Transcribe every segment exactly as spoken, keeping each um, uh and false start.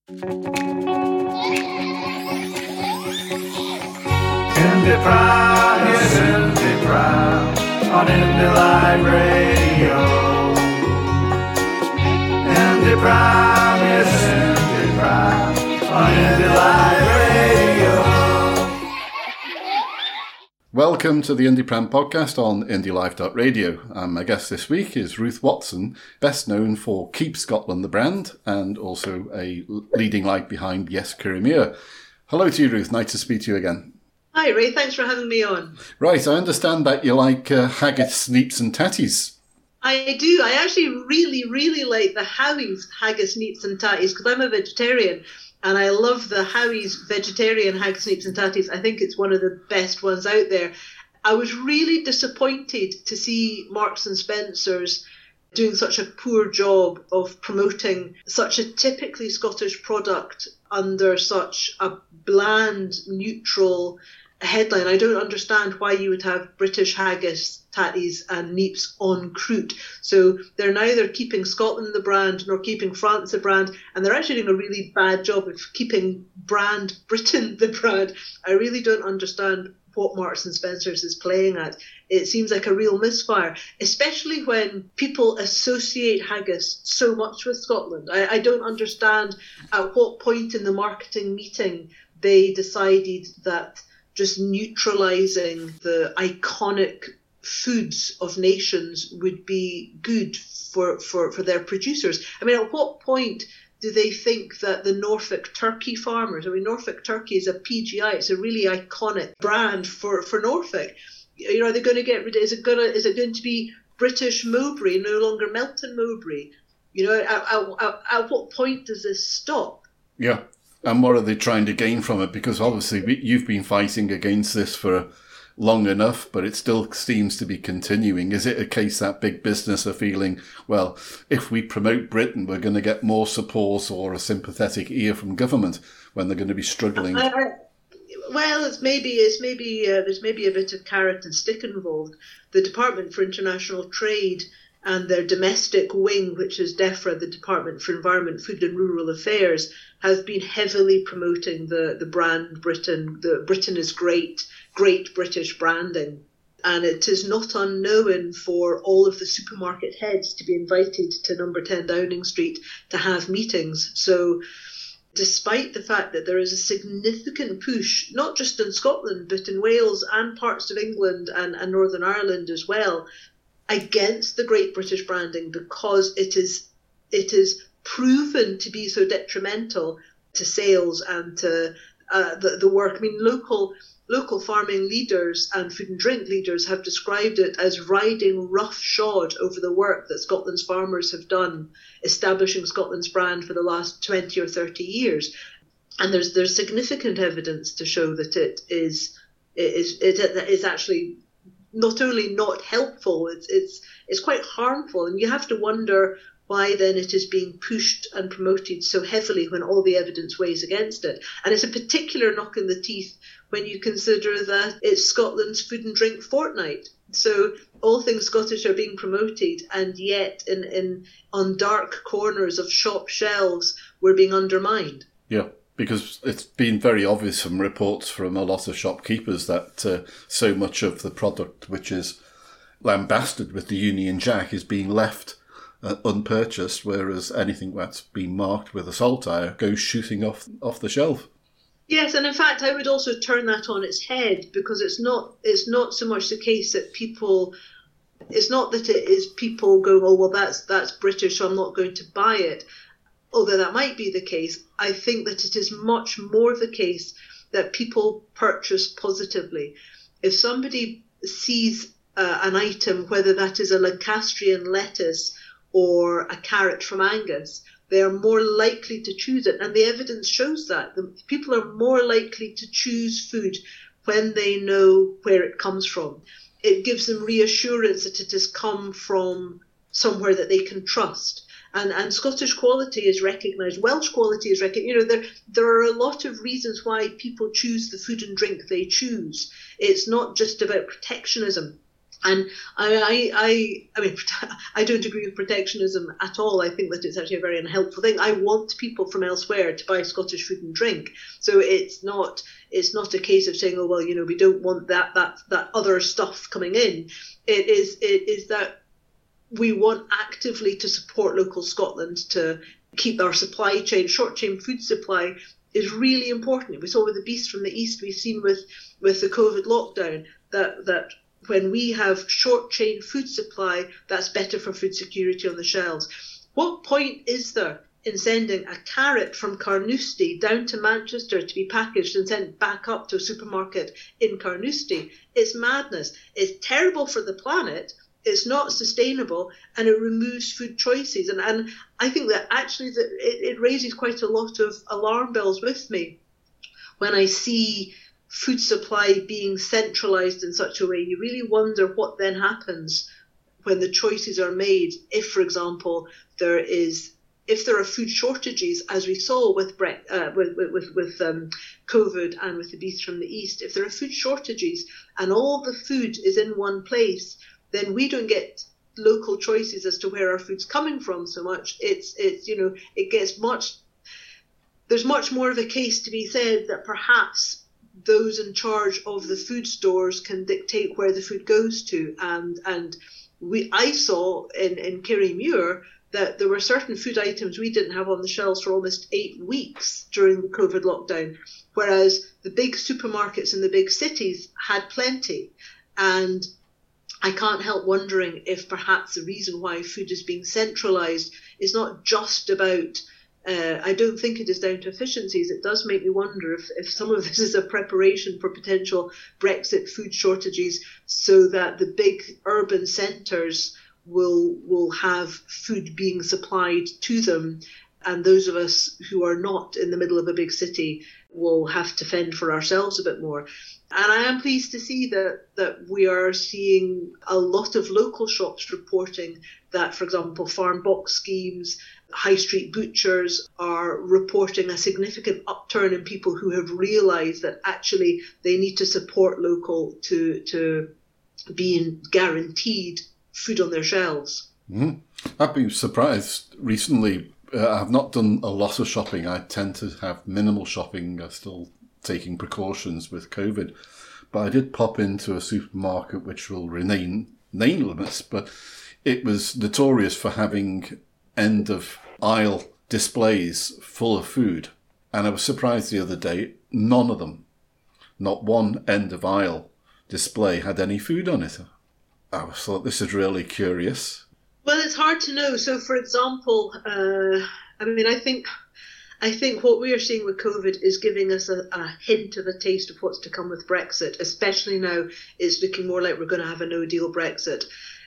Indie Prime, yes, Indie Prime, on Indie Live Radio. Indie Prime, yes, Indie Prime, on Indie Live Radio. Welcome to the Indie Prime podcast on indie live dot radio. Um, my guest this week is Ruth Watson, best known for Keep Scotland the brand and also a leading light behind Yes Kirriemuir. Hello to you, Ruth. Nice to speak to you again. Hi, Ray. Thanks for having me on. Right, I understand that you like uh, haggis, neeps and tatties. I do. I actually really, really like the Howie's haggis, neeps and tatties because I'm a vegetarian and I love the Howie's vegetarian haggis, neeps and tatties. I think it's one of the best ones out there. I was really disappointed to see Marks and Spencer's doing such a poor job of promoting such a typically Scottish product under such a bland, neutral headline. I don't understand why you would have British haggis, tatties and neeps en croûte. So they're neither keeping Scotland the brand nor keeping France the brand, and they're actually doing a really bad job of keeping brand Britain the brand. I really don't understand what Marks and Spencer's is playing at. It seems like a real misfire, especially when people associate haggis so much with Scotland. I, I don't understand at what point in the marketing meeting they decided that just neutralising the iconic foods of nations would be good for, for, for their producers. I mean, at what point do they think that the Norfolk turkey farmers, I mean, Norfolk turkey is a P G I, it's a really iconic brand for, for Norfolk. You know, are they going to get rid of, is it going to, is it going to be British Mowbray, no longer Melton Mowbray? You know, at, at, at what point does this stop? Yeah. And what are they trying to gain from it? Because obviously you've been fighting against this for long enough, but it still seems to be continuing. Is it a case that big business are feeling, well, if we promote Britain, we're going to get more support or a sympathetic ear from government when they're going to be struggling? I, I, well, it's maybe it's maybe uh, there's maybe a bit of carrot and stick involved. The Department for International Trade and their domestic wing, which is DEFRA, the Department for Environment, Food and Rural Affairs, has been heavily promoting the, the brand Britain. The Britain is great, great British branding. And it is not unknown for all of the supermarket heads to be invited to number ten Downing Street to have meetings. So despite the fact that there is a significant push, not just in Scotland, but in Wales and parts of England and, and Northern Ireland as well, against the great British branding because it is it is proven to be so detrimental to sales and to uh, the, the work. I mean, local local farming leaders and food and drink leaders have described it as riding roughshod over the work that Scotland's farmers have done, establishing Scotland's brand for the last twenty or thirty years. And there's there's significant evidence to show that it is it is it is actually not only not helpful, it's it's it's quite harmful, and you have to wonder why then it is being pushed and promoted so heavily when all the evidence weighs against it. And it's a particular knock in the teeth when you consider that it's Scotland's food and drink fortnight. So all things Scottish are being promoted, and yet in, in on dark corners of shop shelves we're being undermined. Yeah. Because it's been very obvious from reports from a lot of shopkeepers that uh, so much of the product which is lambasted with the Union Jack is being left uh, unpurchased, whereas anything that's been marked with a saltire goes shooting off off the shelf. Yes, and in fact, I would also turn that on its head, because it's not it's not so much the case that people. It's not that it is people going, oh well, that's that's British, so I'm not going to buy it. Although that might be the case, I think that it is much more the case that people purchase positively. If somebody sees uh, an item, whether that is a Lancastrian lettuce or a carrot from Angus, they are more likely to choose it. And the evidence shows that. The people are more likely to choose food when they know where it comes from. It gives them reassurance that it has come from somewhere that they can trust. And, and Scottish quality is recognised, Welsh quality is recognised. You know, there, there are a lot of reasons why people choose the food and drink they choose. It's not just about protectionism. And I, I, I, I mean, I don't agree with protectionism at all. I think that it's actually a very unhelpful thing. I want people from elsewhere to buy Scottish food and drink. So it's not, it's not a case of saying, oh well, you know, we don't want that that that other stuff coming in. It is, it is that we want actively to support local Scotland to keep our supply chain, short chain food supply is really important. We saw with the beast from the east. We've seen with with the COVID lockdown that that. When we have short chain food supply, that's better for food security on the shelves. What point is there in sending a carrot from Carnoustie down to Manchester to be packaged and sent back up to a supermarket in Carnoustie? It's madness. It's terrible for the planet. It's not sustainable, and it removes food choices. And, and I think that actually that it, it raises quite a lot of alarm bells with me when I see food supply being centralised in such a way. You really wonder what then happens when the choices are made. If, for example, there is, if there are food shortages, as we saw with Bre- uh, with with, with um, COVID and with the beast from the east, if there are food shortages and all the food is in one place, then we don't get local choices as to where our food's coming from so much. It's it's you know it gets much. There's much more of a case to be said that perhaps those in charge of the food stores can dictate where the food goes to. And and we I saw in, in Kirriemuir that there were certain food items we didn't have on the shelves for almost eight weeks during the COVID lockdown, whereas the big supermarkets in the big cities had plenty. And I can't help wondering if perhaps the reason why food is being centralised is not just about Uh, I don't think it is down to efficiencies. It does make me wonder if, if some of this is a preparation for potential Brexit food shortages, so that the big urban centres will will have food being supplied to them, and those of us who are not in the middle of a big city will have to fend for ourselves a bit more. And I am pleased to see that, that we are seeing a lot of local shops reporting that, for example, farm box schemes, high street butchers are reporting a significant upturn in people who have realised that actually they need to support local to to being guaranteed food on their shelves. Mm. I've been surprised recently. Uh, I've not done a lot of shopping. I tend to have minimal shopping. I'm still taking precautions with COVID. But I did pop into a supermarket which will remain nameless, but it was notorious for having end of aisle displays full of food. And I was surprised the other day, none of them, not one end of aisle display had any food on it. I thought, this is really curious. Well, it's hard to know. So, for example, uh, I mean, I think I think what we are seeing with COVID is giving us a, a hint of a taste of what's to come with Brexit, especially now it's looking more like we're going to have a no-deal Brexit.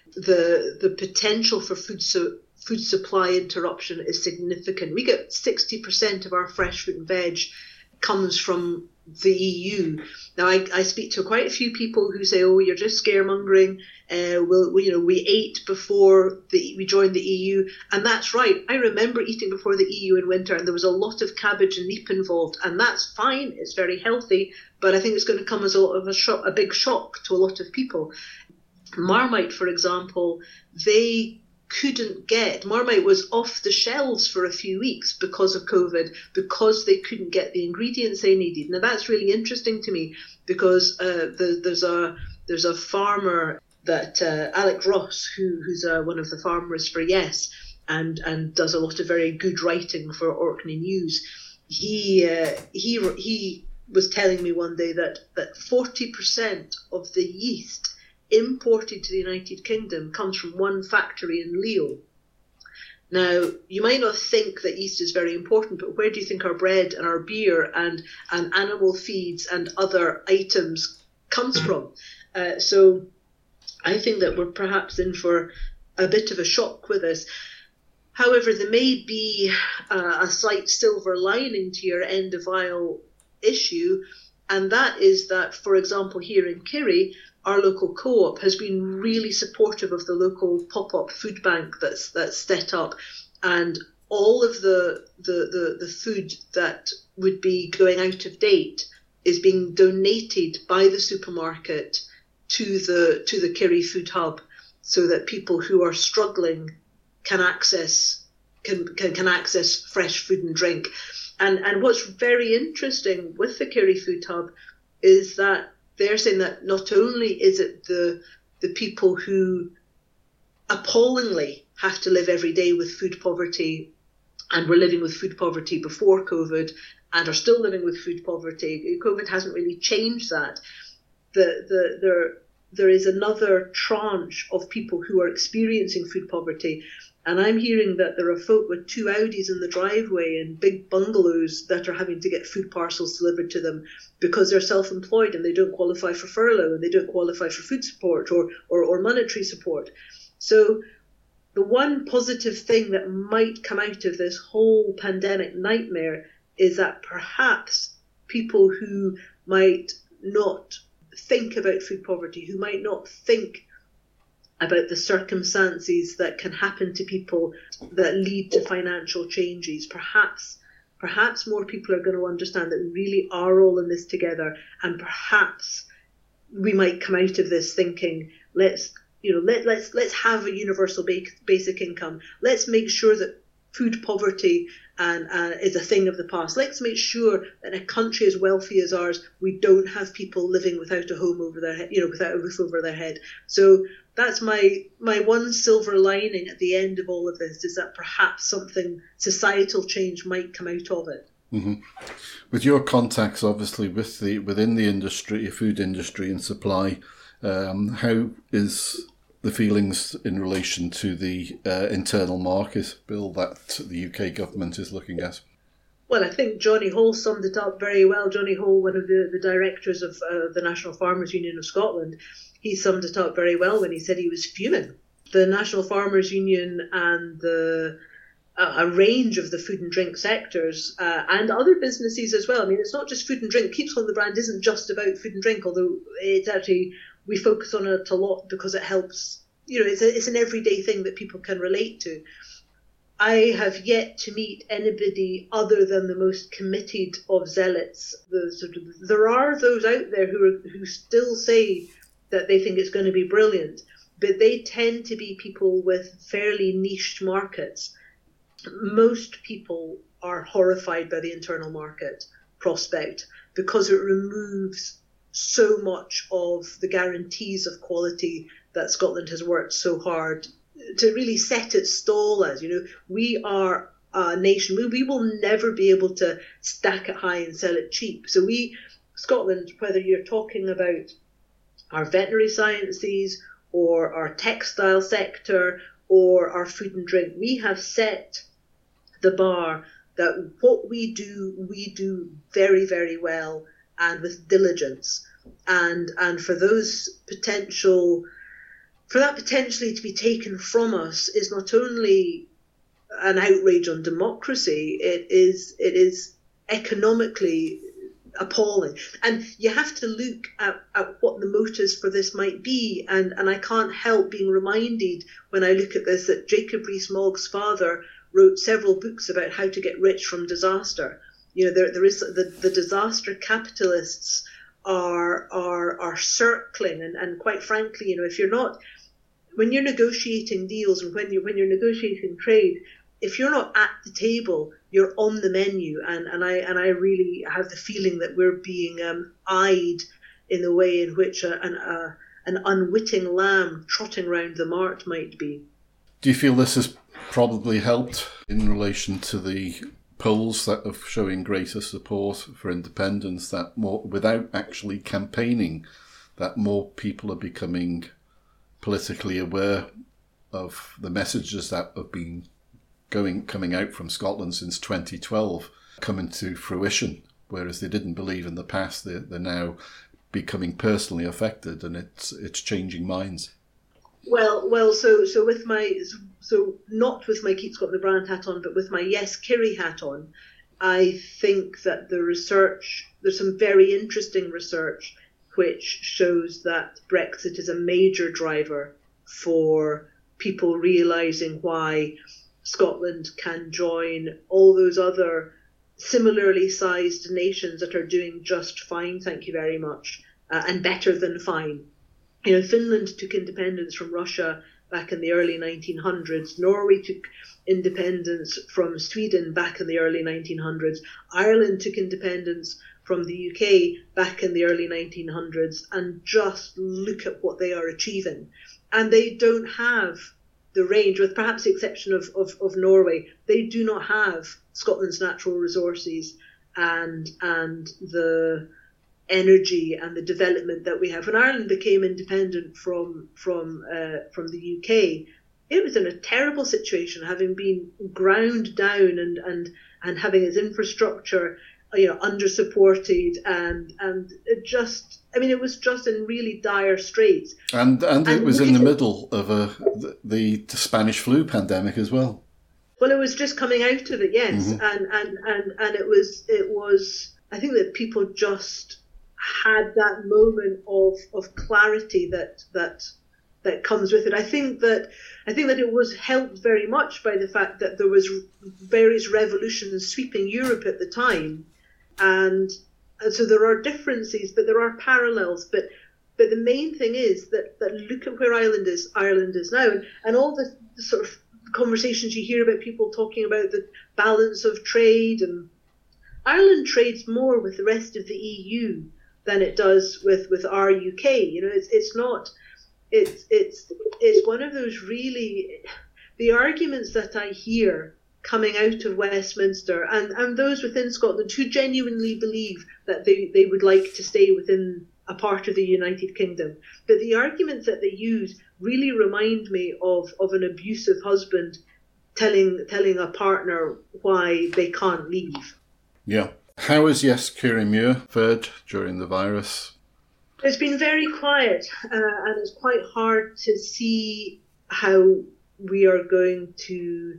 The the potential for food so, food supply interruption is significant. We get sixty percent of our fresh fruit and veg comes from the E U. Now, I, I speak to quite a few people who say, "Oh, you're just scaremongering. Uh, we'll, we, you know, we ate before the, we joined the E U," and that's right. I remember eating before the E U in winter, and there was a lot of cabbage and leek involved, and that's fine. It's very healthy, but I think it's going to come as a lot of a shock, a big shock to a lot of people. Marmite, for example, they couldn't get, Marmite was off the shelves for a few weeks because of COVID, because they couldn't get the ingredients they needed. Now that's really interesting to me, because uh, the, there's a there's a farmer that uh, Alec Ross, who who's uh, one of the farmers for Yes, and and does a lot of very good writing for Orkney News. He uh, he he was telling me one day that that forty percent of the yeast imported to the United Kingdom comes from one factory in Lille. Now, you might not think that yeast is very important, but where do you think our bread and our beer and, and animal feeds and other items comes from? Uh, so I think that we're perhaps in for a bit of a shock with this. However, there may be uh, a slight silver lining to your end of aisle issue, and that is that, for example, here in Kirrie, our local co-op has been really supportive of the local pop-up food bank that's that's set up, and all of the, the, the, the food that would be going out of date is being donated by the supermarket to the to the Kerry Food Hub, so that people who are struggling can access can can, can access fresh food and drink. And and what's very interesting with the Kerry Food Hub is that they're saying that not only is it the the people who appallingly have to live every day with food poverty, and were living with food poverty before COVID, and are still living with food poverty. COVID hasn't really changed that. The the there there is another tranche of people who are experiencing food poverty. And I'm hearing that there are folk with two Audis in the driveway and big bungalows that are having to get food parcels delivered to them because they're self-employed and they don't qualify for furlough and they don't qualify for food support or, or, or monetary support. So the one positive thing that might come out of this whole pandemic nightmare is that perhaps people who might not think about food poverty, who might not think about the circumstances that can happen to people that lead to financial changes. Perhaps, perhaps more people are going to understand that we really are all in this together, and perhaps we might come out of this thinking, let's, you know, let, let's let's have a universal basic income. Let's make sure that food poverty and uh, is a thing of the past. Let's make sure that in a country as wealthy as ours, we don't have people living without a home over their head, you know, without a roof over their head. So that's my my one silver lining at the end of all of this, is that perhaps something, societal change might come out of it. Mm-hmm. With your contacts, obviously, with the within the industry, food industry and supply, um, how is the feelings in relation to the uh, internal market bill that the U K government is looking at? Well, I think Johnny Hall summed it up very well. Johnny Hall, one of the, the directors of uh, the National Farmers Union of Scotland, he summed it up very well when he said he was fuming. The National Farmers Union and the uh, a range of the food and drink sectors uh, and other businesses as well. I mean, it's not just food and drink. Keeps on the Brand isn't just about food and drink, although it's actually, we focus on it a lot because it helps, you know, it's, a, it's an everyday thing that people can relate to. I have yet to meet anybody other than the most committed of zealots. The, sort of, there are those out there who are, who still say that they think it's going to be brilliant, but they tend to be people with fairly niched markets. Most people are horrified by the internal market prospect because it removes so much of the guarantees of quality that Scotland has worked so hard to really set its stall as. You know, we are a nation, we, we will never be able to stack it high and sell it cheap. So we, Scotland, whether you're talking about our veterinary sciences or our textile sector or our food and drink, we have set the bar that what we do, we do very, very well and with diligence. And and for those potential, for that potentially to be taken from us is not only an outrage on democracy, it is it is economically appalling. And you have to look at, at what the motives for this might be. And, and I can't help being reminded when I look at this that Jacob Rees-Mogg's father wrote several books about how to get rich from disaster. You know, there there is the, the disaster capitalists are are are circling, and, and quite frankly, you know, if you're not, when you're negotiating deals and when you when you're negotiating trade, if you're not at the table, you're on the menu, and, and I and I really have the feeling that we're being um, eyed in the way in which a, an a, an unwitting lamb trotting round the mart might be. Do you feel this has probably helped in relation to the polls that are showing greater support for independence, that more without actually campaigning, that more people are becoming politically aware of the messages that have been going coming out from Scotland since twenty twelve coming to fruition, whereas they didn't believe in the past? They're, they're now becoming personally affected, and it's it's changing minds. Well, well, so so with my so not with my Keep Scotland the Brand hat on, but with my Yes Kerry hat on, I think that the research, there's some very interesting research which shows that Brexit is a major driver for people realising why Scotland can join all those other similarly sized nations that are doing just fine, thank you very much, uh, and better than fine. You know, Finland took independence from Russia back in the early nineteen hundreds. Norway took independence from Sweden back in the early nineteen hundreds. Ireland took independence from the U K back in the early nineteen hundreds. And just look at what they are achieving. And they don't have the range, with perhaps the exception of, of, of Norway, they do not have Scotland's natural resources and and the energy and the development that we have. When Ireland became independent from from uh, from the U K, it was in a terrible situation, having been ground down and and and having its infrastructure, you know, under supported and and it just. I mean, it was just in really dire straits. And and it and was in the it, middle of a the, the Spanish flu pandemic as well. Well, it was just coming out of it, yes, Mm-hmm. and, and and and it was it was. I think that people just had that moment of of clarity that that that comes with it. I think that I think that it was helped very much by the fact that there was various revolutions sweeping Europe at the time, and. And so there are differences, but there are parallels. But but the main thing is that, that look at where Ireland is, Ireland is now, and, and all the, the sort of conversations you hear about people talking about the balance of trade, and Ireland trades more with the rest of the E U than it does with, with our U K. You know, it's it's not it's it's it's one of those really the arguments that I hear coming out of Westminster and, and those within Scotland who genuinely believe that they, they would like to stay within a part of the United Kingdom. But the arguments that they use really remind me of, of an abusive husband telling telling a partner why they can't leave. Yeah. How has Yes Kirriemuir fared during the virus? It's been very quiet uh, and it's quite hard to see how we are going to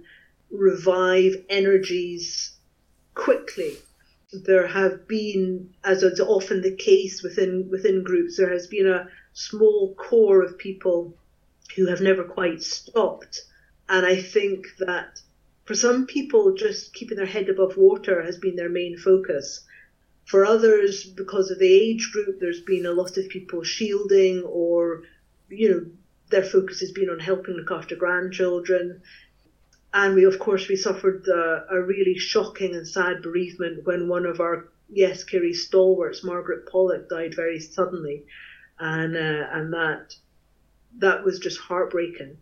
revive energies quickly. There have been, as is often the case within within groups, there has been a small core of people who have never quite stopped. And I think that for some people, just keeping their head above water has been their main focus. For others, because of the age group, there's been a lot of people shielding, or, you know, their focus has been on helping look after grandchildren. And we, of course, we suffered the, a really shocking and sad bereavement when one of our Yes Kirrie stalwarts, Margaret Pollock, died very suddenly, and uh, and that that was just heartbreaking.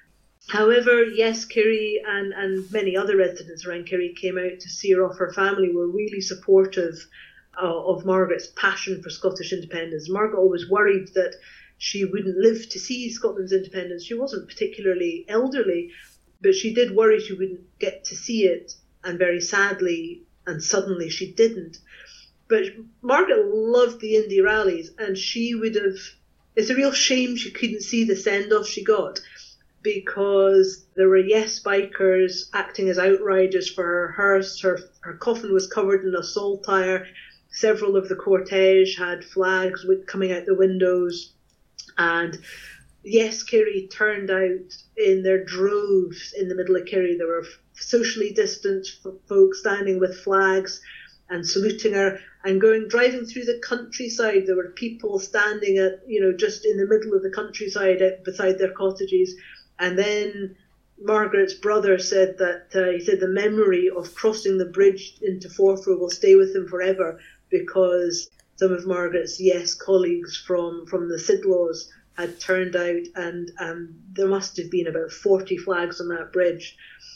However, Yes Kirrie and and many other residents around Kirrie came out to see her off. Her family were really supportive uh, of Margaret's passion for Scottish independence. Margaret always worried that she wouldn't live to see Scotland's independence. She wasn't particularly elderly, but she did worry she wouldn't get to see it, and very sadly and suddenly she didn't. But Margaret loved the indie rallies, and she would have... It's a real shame she couldn't see the send-off she got, because there were Yes bikers acting as outriders for her hearse. Her, her coffin was covered in a saltire. Several of the cortege had flags coming out the windows, and Yes Kirrie turned out in their droves in the middle of Kirrie. There were socially distanced folk standing with flags and saluting her, and going driving through the countryside. There were people standing at, you know, just in the middle of the countryside beside their cottages. And then Margaret's brother said that uh, he said the memory of crossing the bridge into Forfar will stay with him forever, because some of Margaret's Yes colleagues from, from the Sidlaws had turned out, and um, there must have been about forty flags on that bridge.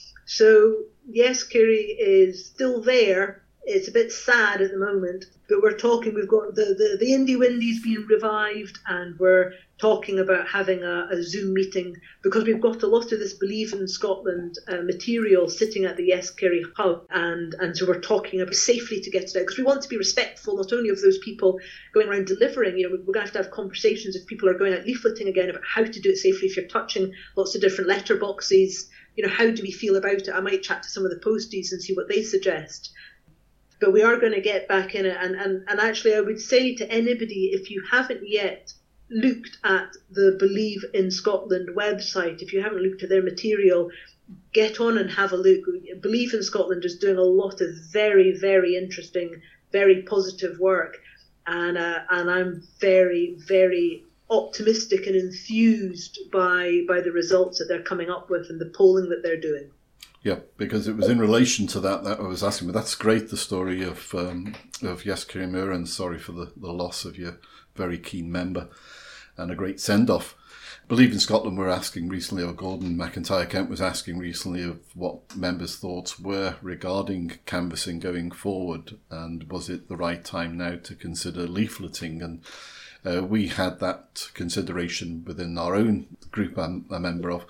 So Yes Kirrie is still there. It's a bit sad at the moment, but we're talking, we've got the, the, the Indie Windies being revived, and we're talking about having a, a Zoom meeting, because we've got a lot of this Believe in Scotland uh, material sitting at the Yes Kirrie hub, and, and so we're talking about safely to get it out, because we want to be respectful not only of those people going around delivering. You know, we're going to have to have conversations if people are going out leafleting again about how to do it safely if you're touching lots of different letterboxes. You know, how do we feel about it? I might chat to some of the posties and see what they suggest. But we are going to get back in it. And, and, and actually, I would say to anybody, if you haven't yet looked at the Believe in Scotland website, if you haven't looked at their material, get on and have a look. Believe in Scotland is doing a lot of very, very interesting, very positive work. And, uh, and I'm very, very optimistic and enthused by by the results that they're coming up with and the polling that they're doing. Yeah, because it was in relation to that that I was asking. But that's great, the story of um, of Yes Kirriemuir, and sorry for the, the loss of your very keen member, and a great send-off. Believe in Scotland were asking recently, or Gordon McIntyre Kent was asking recently, of what members' thoughts were regarding canvassing going forward, and was it the right time now to consider leafleting? And uh, we had that consideration within our own group I'm a member of,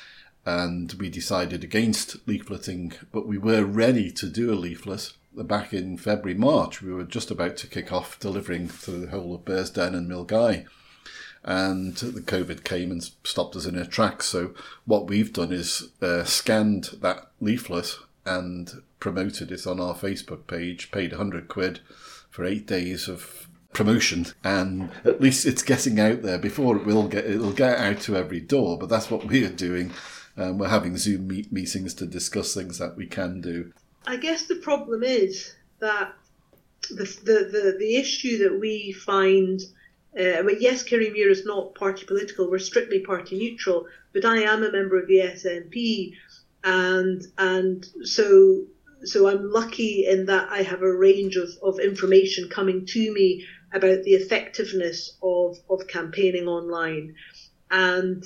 and we decided against leafleting, but we were ready to do a leaflet. Back in February, March, we were just about to kick off delivering to the whole of Bearsden and Milngavie. And the COVID came and stopped us in our tracks. So what we've done is uh, scanned that leaflet and promoted it on our Facebook page, paid one hundred quid for eight days of promotion, and at least it's getting out there. Before it will get, it'll get out to every door, but that's what we are doing. Um, we're having Zoom meet meetings to discuss things that we can do. I guess the problem is that the the, the, the issue that we find, uh, well, yes, Kirriemuir is not party political, we're strictly party neutral, but I am a member of the S N P, and and so so I'm lucky in that I have a range of, of information coming to me about the effectiveness of, of campaigning online. And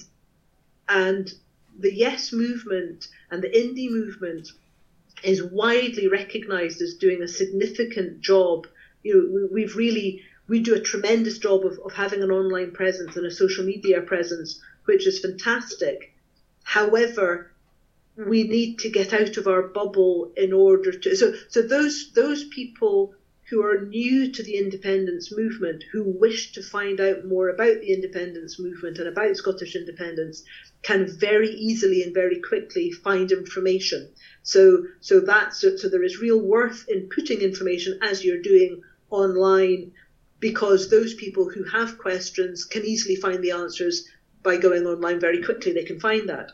and the Yes movement and the Indie movement is widely recognised as doing a significant job. You know, we've really, we do a tremendous job of, of having an online presence and a social media presence, which is fantastic. However, we need to get out of our bubble in order to, so, so those, those people who are new to the independence movement, who wish to find out more about the independence movement and about Scottish independence, can very easily and very quickly find information. So, so that's so, so there is real worth in putting information as you're doing online, because those people who have questions can easily find the answers by going online very quickly. They can find that.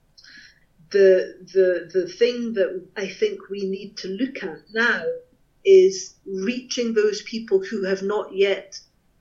The the the thing that I think we need to look at now is reaching those people who have not yet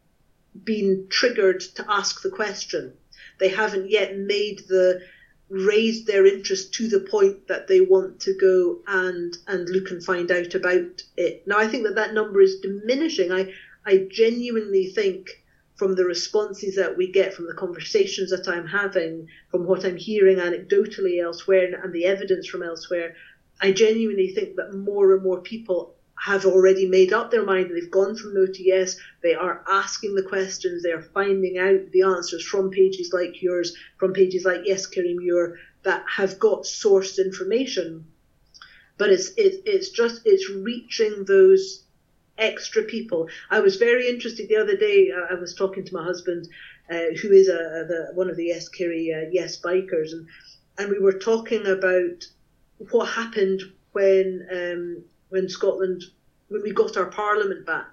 been triggered to ask the question. They haven't yet made the raised their interest to the point that they want to go and and look and find out about it. Now, I think that that number is diminishing. I I genuinely think, from the responses that we get, from the conversations that I'm having, from what I'm hearing anecdotally elsewhere and the evidence from elsewhere, I genuinely think that more and more people have already made up their mind. They've gone from no to yes. They are asking the questions. They are finding out the answers from pages like yours, from pages like Yes Kirriemuir, that have got sourced information. But it's it, it's just it's reaching those extra people. I was very interested the other day. I was talking to my husband, uh, who is a, the, one of the Yes Kirrie uh, Yes bikers, and and we were talking about what happened when. Um, when Scotland, when we got our parliament back.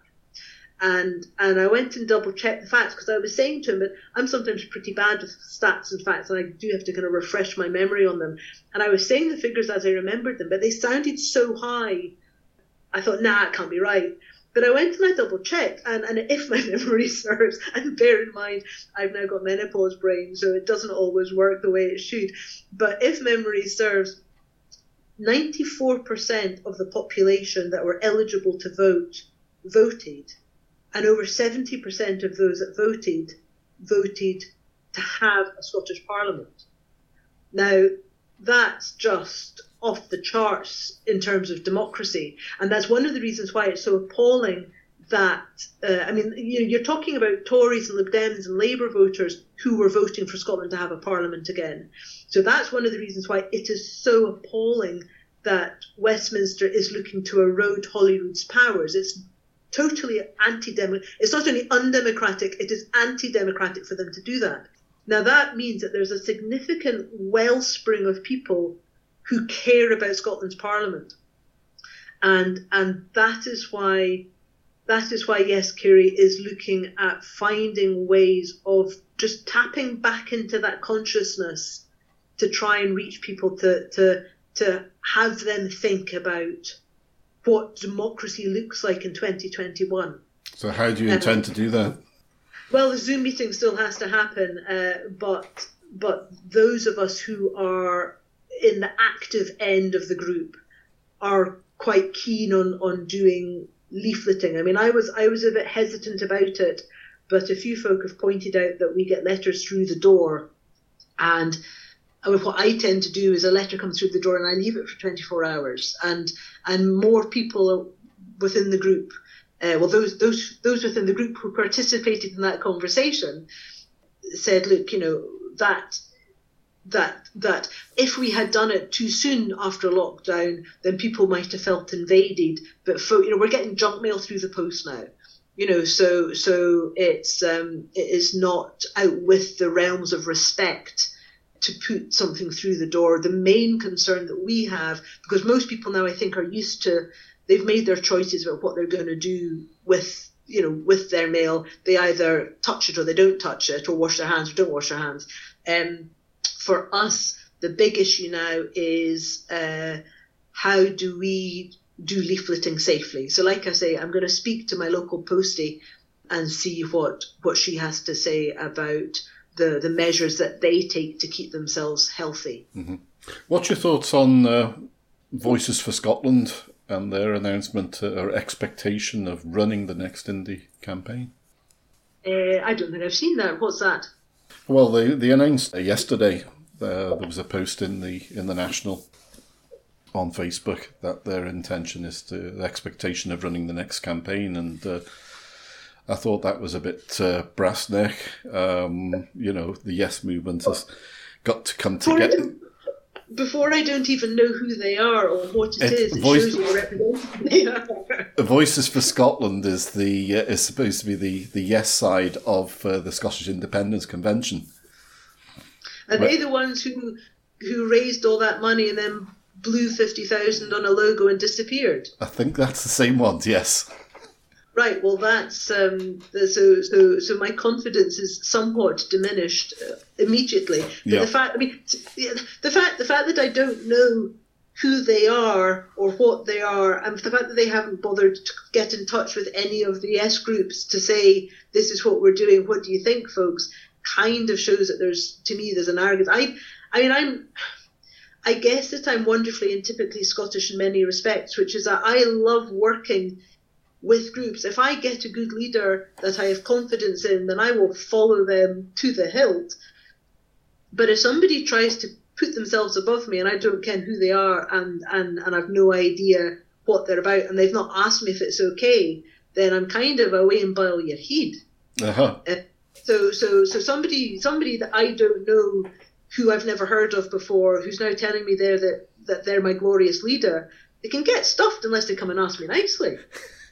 And and I went and double checked the facts, because I was saying to him that I'm sometimes pretty bad with stats and facts, and I do have to kind of refresh my memory on them. And I was saying the figures as I remembered them, but they sounded so high, I thought, nah, it can't be right. But I went and I double checked, and, and if my memory serves, and bear in mind, I've now got menopause brain, so it doesn't always work the way it should. But if memory serves, ninety-four percent of the population that were eligible to vote voted, and over seventy percent of those that voted voted to have a Scottish Parliament. Now, that's just off the charts in terms of democracy, and that's one of the reasons why it's so appalling that, uh, I mean, you know, you're talking about Tories and Lib Dems and Labour voters who were voting for Scotland to have a parliament again. So that's one of the reasons why it is so appalling that Westminster is looking to erode Holyrood's powers. It's totally anti-democratic. It's not only undemocratic, it is anti-democratic for them to do that. Now, that means that there's a significant wellspring of people who care about Scotland's parliament. And and that is why that is why Yes Kirrie is looking at finding ways of just tapping back into that consciousness to try and reach people, to to to have them think about what democracy looks like in twenty twenty-one. So how do you intend um, to do that? Well, the Zoom meeting still has to happen, uh, but but those of us who are in the active end of the group are quite keen on, on doing leafleting. I mean, I was I was a bit hesitant about it, but a few folk have pointed out that we get letters through the door, and I mean, what I tend to do is a letter comes through the door and I leave it for twenty-four hours, and and more people within the group. Uh, well, those those those within the group who participated in that conversation said, look, you know, that that that if we had done it too soon after lockdown, then people might have felt invaded. But for, you know, we're getting junk mail through the post now, you know, so so it's um, it is not out with the realms of respect to put something through the door. The main concern that we have, because most people now I think are used to. They've made their choices about what they're going to do with, you know, with their mail. They either touch it or they don't touch it, or wash their hands or don't wash their hands. Um, for us, the big issue now is uh, how do we do leafleting safely? So, like I say, I'm going to speak to my local postie and see what what she has to say about the the measures that they take to keep themselves healthy. Mm-hmm. What's your thoughts on uh, Voices for Scotland and their announcement uh, or expectation of running the Next Indie campaign? Uh, I don't think I've seen that. What's that? Well, they they announced uh, yesterday. Uh, there was a post in the in the National on Facebook that their intention is to the expectation of running the next campaign, and uh, I thought that was a bit uh, brass neck. Um, you know, the Yes movement has got to come together. Before I don't even know who they are or what it, it is, it voice, shows you representative they are. Voices for Scotland is the uh, is supposed to be the, the Yes side of uh, the Scottish Independence Convention. Are but, they the ones who who raised all that money and then blew fifty thousand on a logo and disappeared? I think that's the same ones. Yes. Right. Well, that's um, so. So, so my confidence is somewhat diminished uh, immediately. But yeah. The fact, I mean, the fact, the fact that I don't know who they are or what they are, and the fact that they haven't bothered to get in touch with any of the S groups to say this is what we're doing. What do you think, folks? Kind of shows that there's, to me, there's an arrogance. I, I mean, I'm. I guess that I'm wonderfully and typically Scottish in many respects, which is that I love working with groups. If I get a good leader that I have confidence in, then I will follow them to the hilt. But if somebody tries to put themselves above me and I don't ken who they are and, and, and I've no idea what they're about and they've not asked me if it's okay, then I'm kind of away and boil your head. Uh-huh. Uh, so so so somebody somebody that I don't know, who I've never heard of before, who's now telling me they're that that they're my glorious leader, they can get stuffed unless they come and ask me nicely.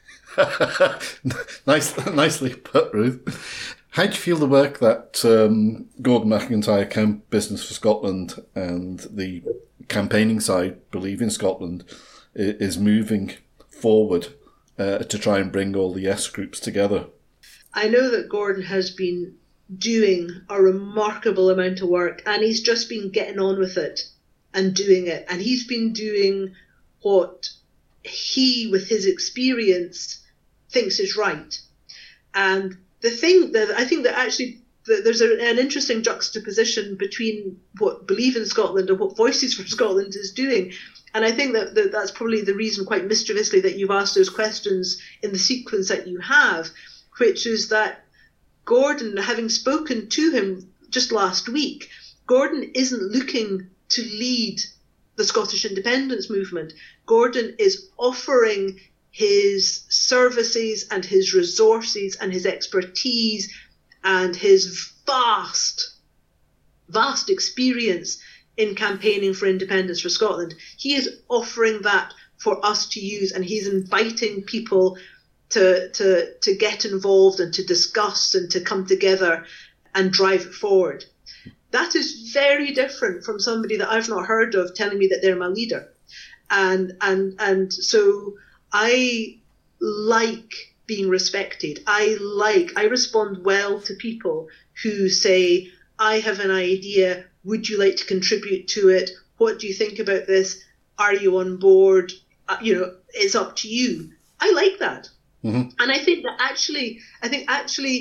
nice, nicely put, Ruth. How do you feel the work that um, Gordon McIntyre, Camp Business for Scotland, and the campaigning side, Believe in Scotland, is moving forward uh, to try and bring all the Yes groups together? I know that Gordon has been doing a remarkable amount of work, and he's just been getting on with it and doing it. And he's been doing what he, with his experience, thinks is right. And the thing that I think that actually that there's a, an interesting juxtaposition between what Believe in Scotland and what Voices for Scotland is doing. And I think that, that that's probably the reason, quite mischievously, that you've asked those questions in the sequence that you have, which is that Gordon, having spoken to him just last week, Gordon isn't looking to lead the Scottish independence movement. Gordon is offering his services and his resources and his expertise and his vast, vast experience in campaigning for independence for Scotland. He is offering that for us to use, and he's inviting people to to to get involved and to discuss and to come together and drive it forward. That is very different from somebody that I've not heard of telling me that they're my leader. And and and so I like being respected. I like, I respond well to people who say, I have an idea, would you like to contribute to it? What do you think about this? Are you on board? Uh, you know, it's up to you. I like that. Mm-hmm. And I think that actually, I think actually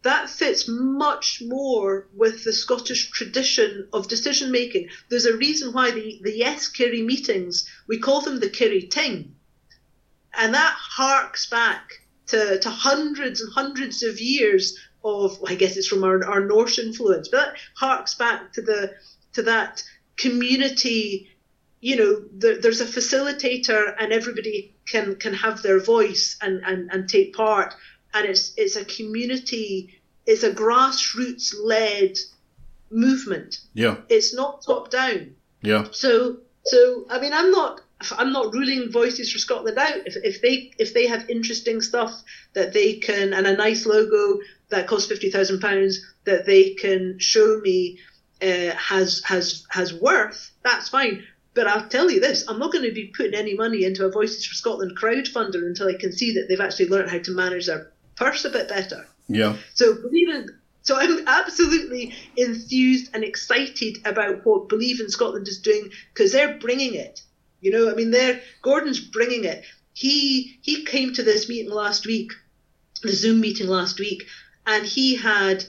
that fits much more with the Scottish tradition of decision making. There's a reason why the, the Yes Kerry meetings, we call them the Kerry Ting. And that harks back to, to hundreds and hundreds of years of, well, I guess it's from our, our Norse influence, but that harks back to the to that community. You know, there, there's a facilitator and everybody can, can have their voice and, and, and take part. And it's it's a community, it's a grassroots-led movement. Yeah. It's not top-down. Yeah. So so I mean, I'm not I'm not ruling Voices for Scotland out. If if they if they have interesting stuff that they can, and a nice logo that costs fifty thousand pounds that they can show me uh, has has has worth, that's fine. But I'll tell you this, I'm not going to be putting any money into a Voices for Scotland crowdfunder until I can see that they've actually learned how to manage their purse a bit better. Yeah. So believe in, so I'm absolutely enthused and excited about what Believe in Scotland is doing, because they're bringing it. You know, I mean, they're Gordon's bringing it. He he came to this meeting last week, the Zoom meeting last week, and he had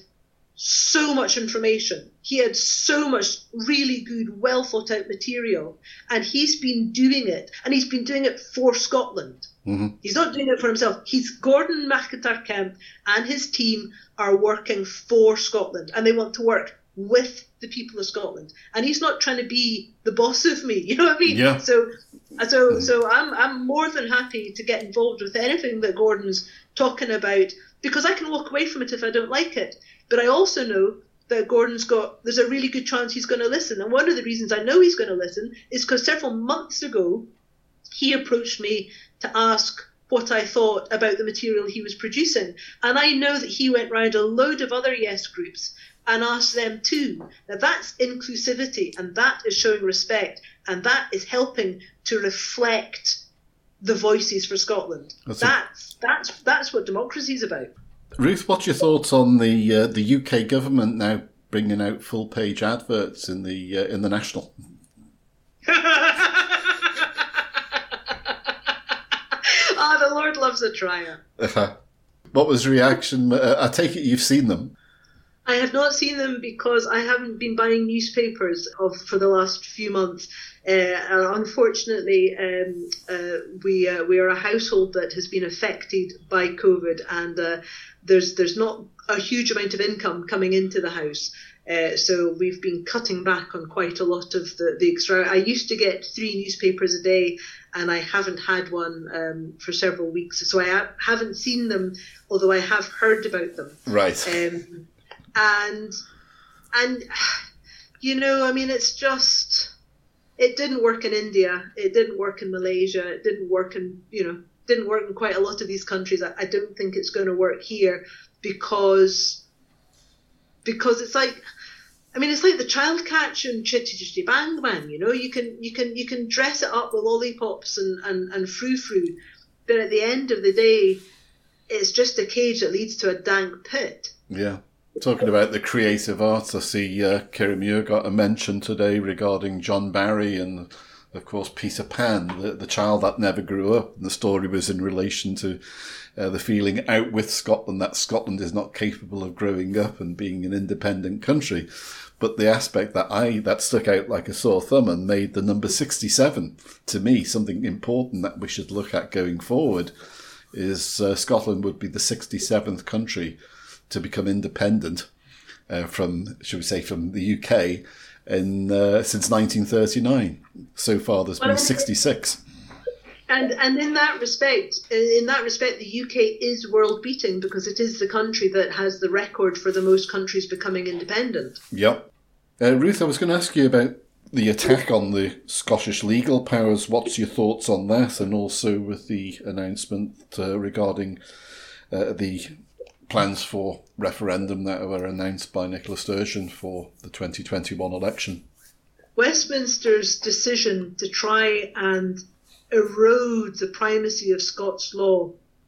so much information. He had so much really good, well thought out material, and he's been doing it, and he's been doing it for Scotland. Mm-hmm. He's not doing it for himself. He's Gordon McIntyre Kemp and his team are working for Scotland, and they want to work with the people of Scotland. And he's not trying to be the boss of me. You know what I mean? Yeah. So, so, so I'm I'm more than happy to get involved with anything that Gordon's talking about, because I can walk away from it if I don't like it. But I also know that Gordon's got, there's a really good chance he's going to listen. And one of the reasons I know he's going to listen is because several months ago, he approached me to ask what I thought about the material he was producing. And I know that he went round a load of other Yes groups and asked them too. Now that's inclusivity, and that is showing respect, and that is helping to reflect the Voices for Scotland. That's that's, that's, that's what democracy is about. Ruth, what's your thoughts on the uh, the U K government now bringing out full page adverts in the uh, in the National? Ah, oh, the Lord loves a triumph. Uh, what was the reaction? Uh, I take it you've seen them. I have not seen them because I haven't been buying newspapers of for the last few months. Uh, unfortunately, um, uh, we uh, we are a household that has been affected by COVID, and uh, there's there's not a huge amount of income coming into the house. Uh, so we've been cutting back on quite a lot of the, the extra. I used to get three newspapers a day, and I haven't had one um, for several weeks. So I ha- haven't seen them, although I have heard about them. Right. Um, and and you know, I mean, it's just, it didn't work in India, it didn't work in Malaysia, it didn't work in, you know, didn't work in quite a lot of these countries. I, I don't think it's going to work here because because it's like, I mean, it's like the child catch and Chitty Chitty Bang Bang. You know, you can you can you can dress it up with lollipops and and and frou frou, but at the end of the day, it's just a cage that leads to a dank pit. Yeah. Talking about the creative arts, I see uh, Kirriemuir got a mention today regarding John Barry and, of course, Peter Pan, the, the child that never grew up. And the story was in relation to uh, the feeling out with Scotland, that Scotland is not capable of growing up and being an independent country. But the aspect that I that stuck out like a sore thumb and made the number sixty-seven, to me, something important that we should look at going forward, is uh, Scotland would be the sixty-seventh country to become independent uh, from, should we say, from the U K in uh, since nineteen thirty-nine. So far, there's been sixty-six. And and in that respect, in that respect, the U K is world beating because it is the country that has the record for the most countries becoming independent. Yep. Uh, Ruth, I was going to ask you about the attack on the Scottish legal powers. What's your thoughts on that, and also with the announcement uh, regarding uh, the plans for referendum that were announced by Nicola Sturgeon for the twenty twenty-one election? Westminster's decision to try and erode the primacy of Scots law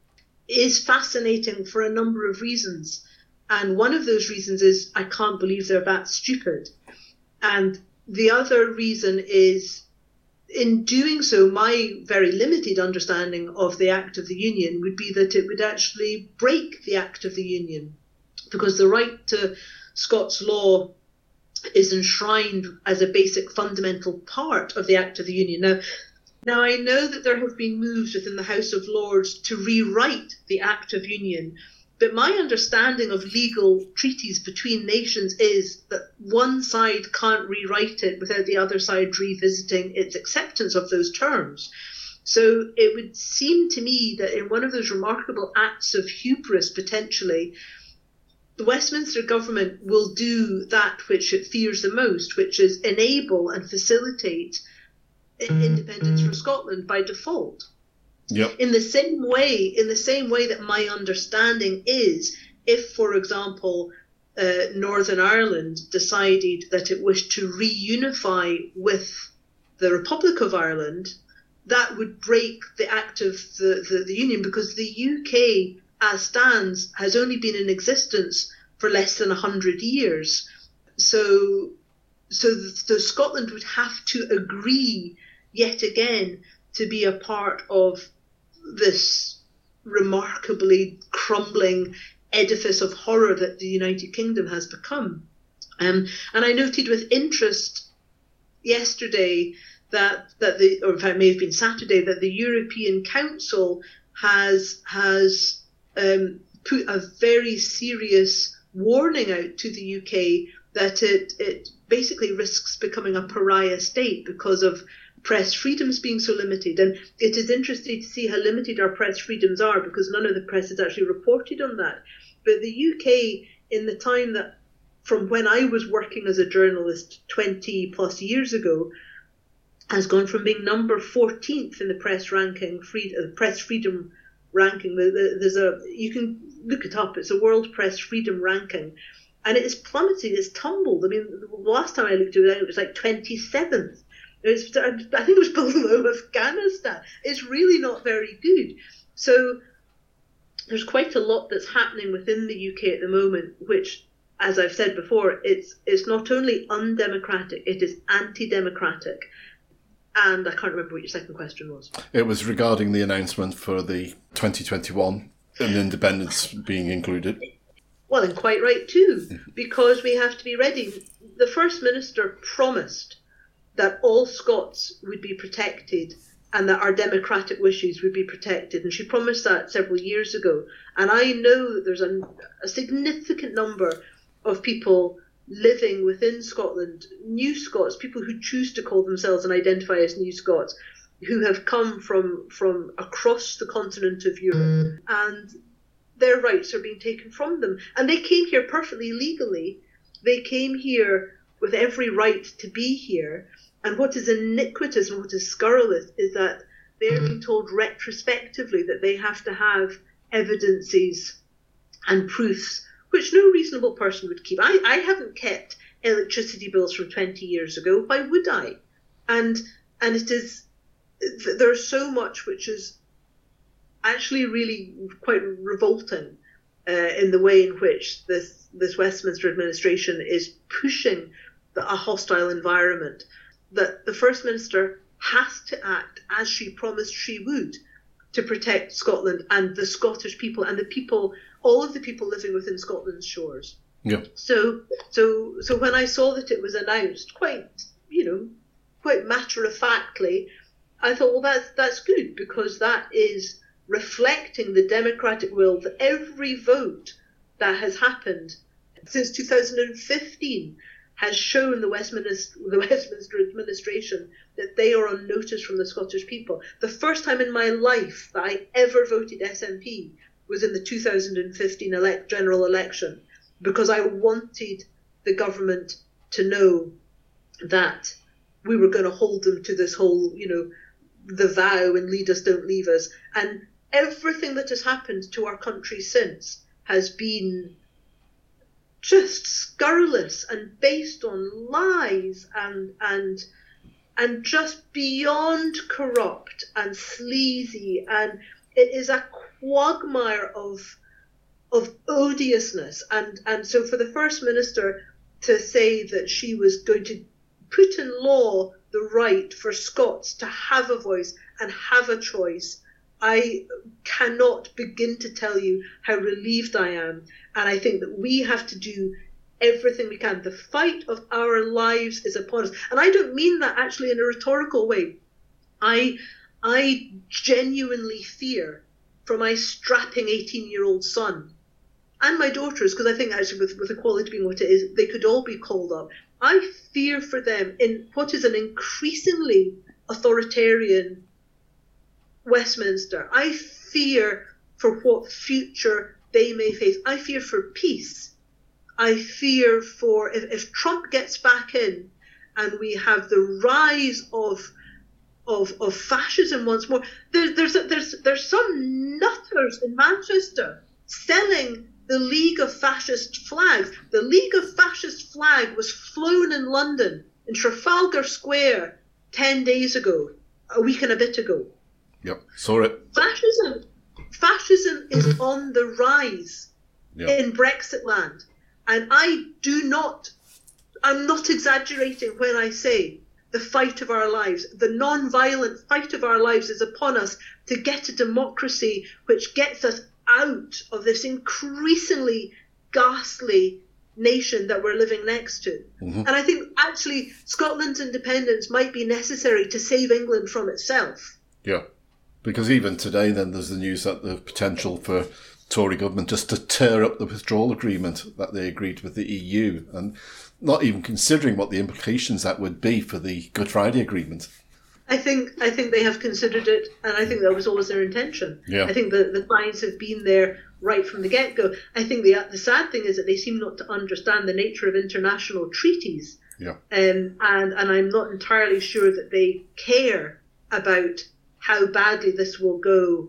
is fascinating for a number of reasons. And one of those reasons is I can't believe they're that stupid. And the other reason is, in doing so, my very limited understanding of the Act of the Union would be that it would actually break the Act of the Union. because the right to Scots law is enshrined as a basic fundamental part of the Act of the Union. Now, now I know that there have been moves within the House of Lords to rewrite the Act of Union, but my understanding of legal treaties between nations is that one side can't rewrite it without the other side revisiting its acceptance of those terms. So it would seem to me that in one of those remarkable acts of hubris, potentially, the Westminster government will do that which it fears the most, which is enable and facilitate independence for Scotland by default. Yep. In the same way, in the same way that my understanding is, if, for example, uh, Northern Ireland decided that it wished to reunify with the Republic of Ireland, that would break the act of the, the, the Union, because the U K, as stands, has only been in existence for less than one hundred years. So, so, so Scotland would have to agree yet again to be a part of this remarkably crumbling edifice of horror that the United Kingdom has become. Um, and I noted with interest yesterday that that the, or in fact it may have been Saturday, that the European Council has has um, put a very serious warning out to the U K that it it basically risks becoming a pariah state because of press freedoms being so limited. And it is interesting to see how limited our press freedoms are, because none of the press has actually reported on that. But the U K, in the time that from when I was working as a journalist twenty plus years ago, has gone from being number fourteenth in the press ranking, free, uh, press freedom ranking. There's a, you can look it up, it's a World Press Freedom Ranking, and it has plummeted, it's tumbled. I mean, the last time I looked at it, it was like twenty-seventh. It's, I think it was below Afghanistan. It's really not very good. So there's quite a lot that's happening within the U K at the moment, which, as I've said before, it's it's not only undemocratic, it is anti-democratic. And I can't remember what your second question was. It was regarding the announcement for the twenty twenty-one and independence being included. Well, and quite right too, because we have to be ready. The First Minister promised that all Scots would be protected and that our democratic wishes would be protected. And she promised that several years ago. And I know that there's a, a significant number of people living within Scotland, New Scots, people who choose to call themselves and identify as New Scots, who have come from from across the continent of Europe, and their rights are being taken from them. And they came here perfectly legally. They came here with every right to be here. And what is iniquitous and what is scurrilous is that they're being told retrospectively that they have to have evidences and proofs which no reasonable person would keep. I, I haven't kept electricity bills from twenty years ago. Why would I? And and it is, there's so much which is actually really quite revolting uh, in the way in which this, this Westminster administration is pushing the, a hostile environment, that the First Minister has to act as she promised she would to protect Scotland and the Scottish people and the people, all of the people living within Scotland's shores. Yeah. So, so, so when I saw that it was announced, quite, you know, quite matter-of-factly, I thought, well, that's that's good, because that is reflecting the democratic will that every vote that has happened since two thousand fifteen has shown the Westminster, the Westminster administration that they are on notice from the Scottish people. The first time in my life that I ever voted S N P was in the two thousand fifteen elect, general election, because I wanted the government to know that we were going to hold them to this whole, you know, the vow and lead us, don't leave us. And everything that has happened to our country since has been just scurrilous and based on lies and and and just beyond corrupt and sleazy, and it is a quagmire of of odiousness. And and so for the First Minister to say that she was going to put in law the right for Scots to have a voice and have a choice I cannot begin to tell you how relieved I am. And I think that we have to do everything we can. The fight of our lives is upon us. And I don't mean that actually in a rhetorical way. I, I genuinely fear for my strapping eighteen-year-old son and my daughters, because I think actually with, with equality being what it is, they could all be called up. I fear for them in what is an increasingly authoritarian Westminster. I fear for what future they may face. I fear for peace. I fear for if, if Trump gets back in and we have the rise of of of fascism once more. There, there's there's there's some nutters in Manchester selling the League of Fascist flags. The League of Fascist flag was flown in London in Trafalgar Square ten days ago, a week and a bit ago. Yep, saw it. Fascism, fascism is on the rise yep. in Brexit land. And I do not, I'm not exaggerating when I say the fight of our lives, the non-violent fight of our lives is upon us to get a democracy which gets us out of this increasingly ghastly nation that we're living next to. Mm-hmm. And I think actually Scotland's independence might be necessary to save England from itself. Yeah, because even today then there's the news that the potential for Tory government just to tear up the withdrawal agreement that they agreed with the E U, and not even considering what the implications that would be for the Good Friday Agreement. I think I think they have considered it, and I think that was always their intention. Yeah. I think the, the signs have been there right from the get-go. I think the the sad thing is that they seem not to understand the nature of international treaties. Yeah. Um, and, and I'm not entirely sure that they care about how badly this will go.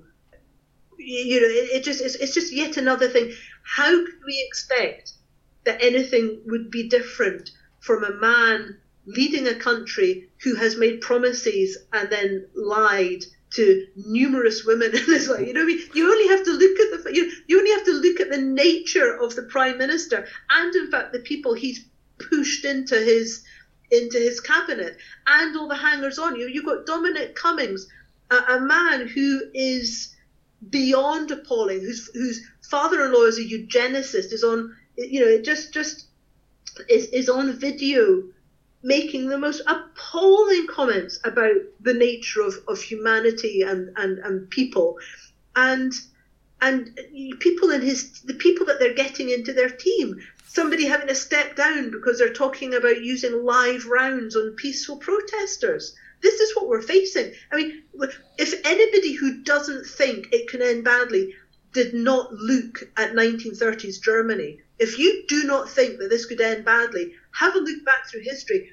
You know, it, it just it's, it's just yet another thing. How could we expect that anything would be different from a man leading a country who has made promises and then lied to numerous women in his life? You know what I mean? You only have to look at the you, you only have to look at the nature of the Prime Minister and in fact the people he's pushed into his into his cabinet and all the hangers on. You you've got Dominic Cummings, a, a man who is beyond appalling, whose whose father-in-law is a eugenicist, is on you know, it just just is is on video making the most appalling comments about the nature of, of humanity and, and, and people. And and people in his the people that they're getting into their team, somebody having to step down because they're talking about using live rounds on peaceful protesters. This is what we're facing. I mean, if anybody who doesn't think it can end badly did not look at nineteen thirties Germany, if you do not think that this could end badly, have a look back through history.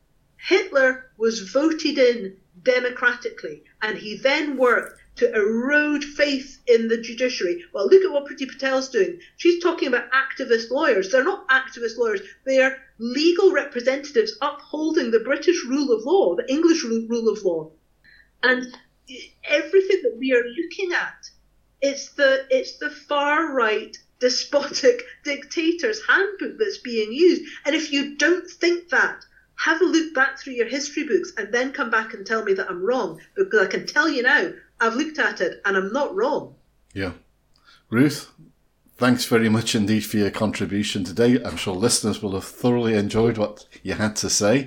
Hitler was voted in democratically, and he then worked to erode faith in the judiciary. Well, look at what Priti Patel's doing. She's talking about activist lawyers. They're not activist lawyers. They are legal representatives upholding the British rule of law, the English rule of law. And everything that we are looking at, it's the it's the far-right despotic dictator's handbook that's being used. And if you don't think that, have a look back through your history books and then come back and tell me that I'm wrong, because I can tell you now, I've looked at it and I'm not wrong. Yeah. Ruth, thanks very much indeed for your contribution today. I'm sure listeners will have thoroughly enjoyed what you had to say.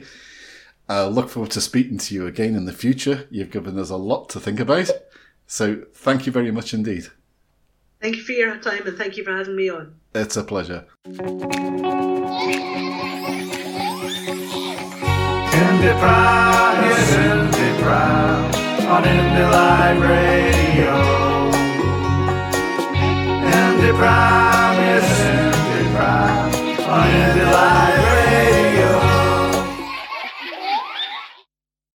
I look forward to speaking to you again in the future. You've given us a lot to think about. So thank you very much indeed. Thank you for your time and thank you for having me on. It's a pleasure. Indie Prime, yes, Indie Prime, on Indie Live Radio. Indie Prime.